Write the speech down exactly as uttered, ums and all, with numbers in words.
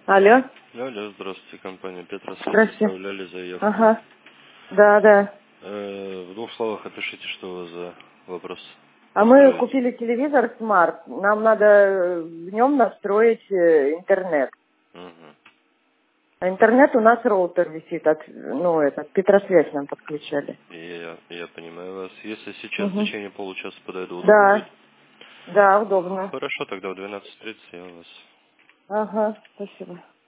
Алло. Алло, здравствуйте, компания Петросвязь. Здравствуйте. Оставляли заявку. Ага. Да, да. Э, в двух словах опишите, что у вас за вопрос. А мы купили телевизор Smart. Нам надо в нем настроить э, интернет. Угу. А интернет у нас роутер висит, от, ну, этот, Петросвязь нам подключали. Я, я понимаю вас. Если сейчас в Угу. течение получаса подойду, удобно будет? Да, да, удобно. Хорошо, тогда в двенадцать тридцать я у вас. Ага, спасибо.